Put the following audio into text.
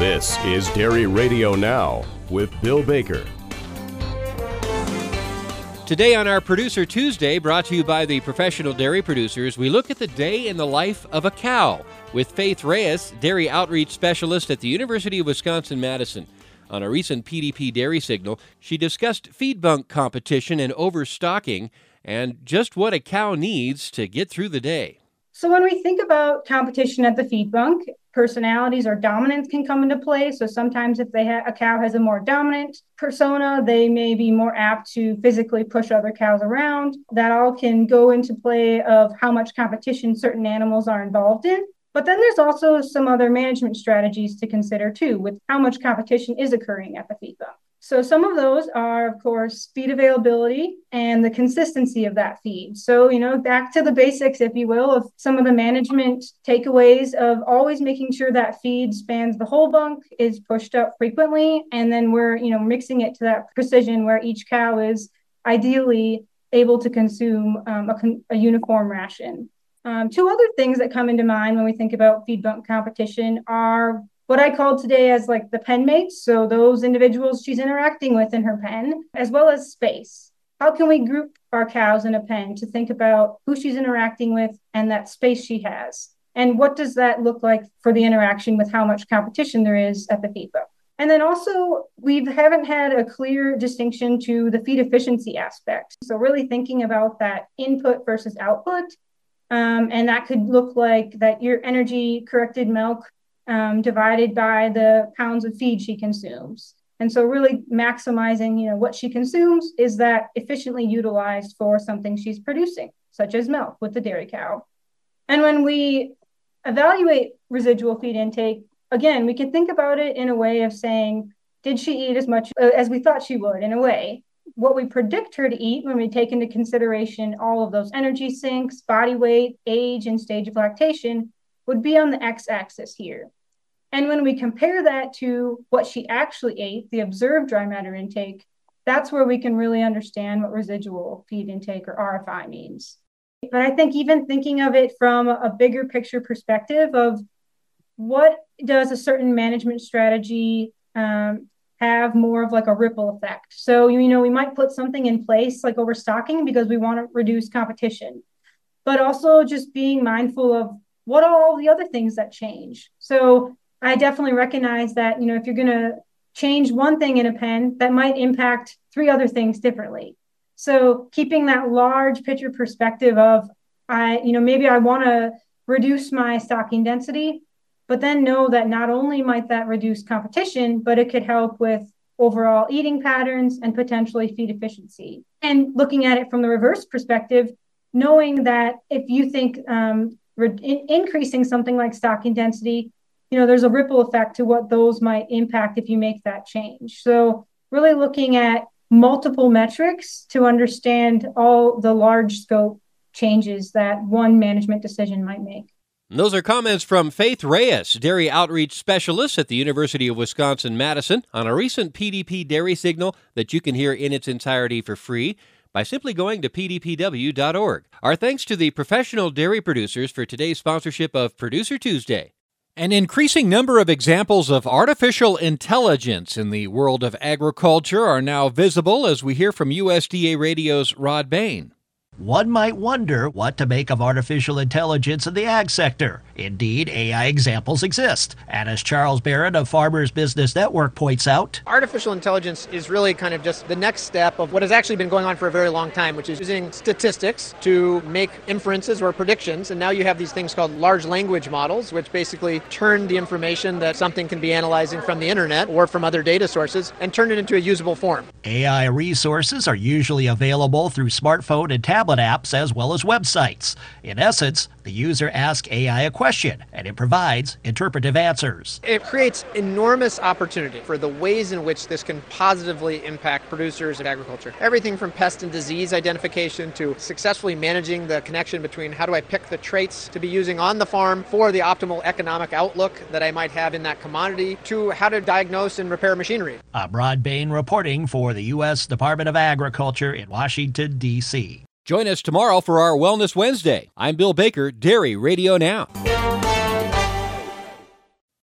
This is Dairy Radio Now with Bill Baker. Today on our Producer Tuesday, brought to you by the Professional Dairy Producers, we look at the day in the life of a cow with Faith Reyes, Dairy Outreach Specialist at the University of Wisconsin-Madison. On a recent PDP Dairy Signal, she discussed feed bunk competition and overstocking and just what a cow needs to get through the day. So when we think about competition at the feed bunk, personalities or dominance can come into play. So sometimes if a cow has a more dominant persona, they may be more apt to physically push other cows around. That all can go into play of how much competition certain animals are involved in. But then there's also some other management strategies to consider too, with how much competition is occurring at the feed bunk. So some of those are, of course, feed availability and the consistency of that feed. So, back to the basics, if you will, of some of the management takeaways of always making sure that feed spans the whole bunk, is pushed up frequently, and then we're, mixing it to that precision where each cow is ideally able to consume a uniform ration. Two other things that come into mind when we think about feed bunk competition are what I called today as like the pen mates. So those individuals she's interacting with in her pen, as well as space. How can we group our cows in a pen to think about who she's interacting with and that space she has? And what does that look like for the interaction with how much competition there is at the feed bunk? And then also, we haven't had a clear distinction to the feed efficiency aspect. So really thinking about that input versus output. And that could look like that your energy corrected milk divided by the pounds of feed she consumes. And so really maximizing, what she consumes, is that efficiently utilized for something she's producing, such as milk with the dairy cow. And when we evaluate residual feed intake, again, we can think about it in a way of saying, did she eat as much as we thought she would, in a way? What we predict her to eat when we take into consideration all of those energy sinks, body weight, age, and stage of lactation would be on the x-axis here. And when we compare that to what she actually ate, the observed dry matter intake, that's where we can really understand what residual feed intake, or RFI, means. But I think even thinking of it from a bigger picture perspective of what does a certain management strategy have more of like a ripple effect. So, we might put something in place like overstocking because we want to reduce competition, but also just being mindful of what are all the other things that change. So I definitely recognize that, if you're going to change one thing in a pen, that might impact three other things differently. So keeping that large picture perspective of, maybe I want to reduce my stocking density, but then know that not only might that reduce competition, but it could help with overall eating patterns and potentially feed efficiency. And looking at it from the reverse perspective, knowing that if you think increasing something like stocking density, there's a ripple effect to what those might impact if you make that change. So really looking at multiple metrics to understand all the large scope changes that one management decision might make. And those are comments from Faith Reyes, Dairy Outreach Specialist at the University of Wisconsin-Madison, on a recent PDP Dairy Signal that you can hear in its entirety for free by simply going to pdpw.org. Our thanks to the Professional Dairy Producers for today's sponsorship of Producer Tuesday. An increasing number of examples of artificial intelligence in the world of agriculture are now visible, as we hear from USDA Radio's Rod Bain. One might wonder what to make of artificial intelligence in the ag sector. Indeed, AI examples exist. And as Charles Barron of Farmers Business Network points out, artificial intelligence is really kind of just the next step of what has actually been going on for a very long time, which is using statistics to make inferences or predictions. And now you have these things called large language models, which basically turn the information that something can be analyzing from the internet or from other data sources and turn it into a usable form. AI resources are usually available through smartphone and tablet apps as well as websites. In essence, the user asks AI a question and it provides interpretive answers. It creates enormous opportunity for the ways in which this can positively impact producers and agriculture. Everything from pest and disease identification to successfully managing the connection between how do I pick the traits to be using on the farm for the optimal economic outlook that I might have in that commodity, to how to diagnose and repair machinery. I'm Rod Bain reporting for the U.S. Department of Agriculture in Washington, D.C. Join us tomorrow for our Wellness Wednesday. I'm Bill Baker, Dairy Radio Now.